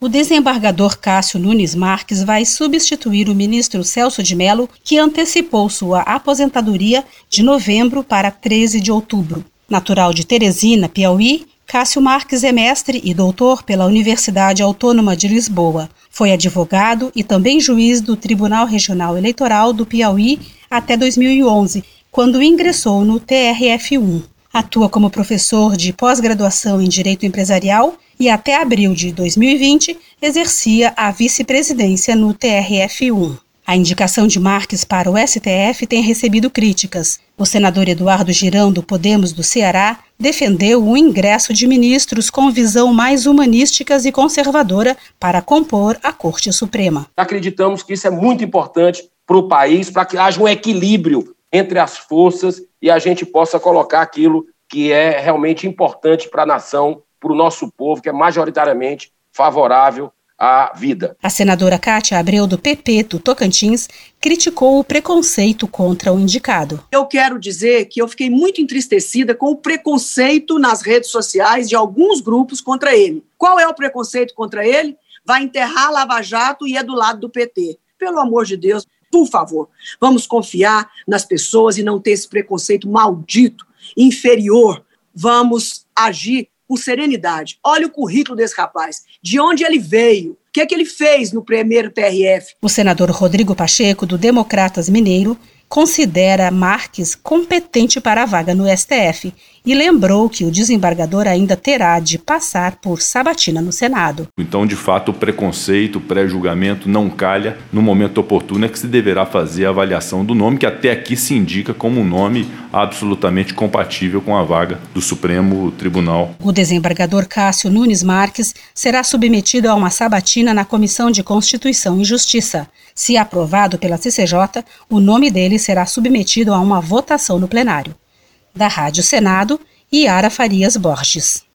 O desembargador Cássio Nunes Marques vai substituir o ministro Celso de Mello, que antecipou sua aposentadoria de novembro para 13 de outubro. Natural de Teresina, Piauí, Cássio Marques é mestre e doutor pela Universidade Autônoma de Lisboa. Foi advogado e também juiz do Tribunal Regional Eleitoral do Piauí até 2011, quando ingressou no TRF1. Atua como professor de pós-graduação em Direito Empresarial e até abril de 2020 exercia a vice-presidência no TRF1. A indicação de Marques para o STF tem recebido críticas. O senador Eduardo Girão, do Podemos do Ceará, defendeu o ingresso de ministros com visão mais humanísticas e conservadora para compor a Corte Suprema. Acreditamos que isso é muito importante para o país, para que haja um equilíbrio entre as forças e a gente possa colocar aquilo que é realmente importante para a nação, para o nosso povo, que é majoritariamente favorável à vida. A senadora Cátia Abreu, do PP do Tocantins, criticou o preconceito contra o indicado. Eu quero dizer que eu fiquei muito entristecida com o preconceito nas redes sociais de alguns grupos contra ele. Qual é o preconceito contra ele? Vai enterrar a Lava Jato e é do lado do PT. Pelo amor de Deus, por favor, vamos confiar nas pessoas e não ter esse preconceito maldito, inferior. Vamos agir com serenidade. Olha o currículo desse rapaz, de onde ele veio, o que é que ele fez no primeiro TRF. O senador Rodrigo Pacheco, do Democratas Mineiro, considera Marques competente para a vaga no STF e lembrou que o desembargador ainda terá de passar por sabatina no Senado. Então, de fato, o preconceito, o pré-julgamento não calha. No momento oportuno é que se deverá fazer a avaliação do nome, que até aqui se indica como um nome absolutamente compatível com a vaga do Supremo Tribunal. O desembargador Cássio Nunes Marques será submetido a uma sabatina na Comissão de Constituição e Justiça. Se aprovado pela CCJ, o nome dele será submetido a uma votação no plenário. Da Rádio Senado, Yara Farias Borges.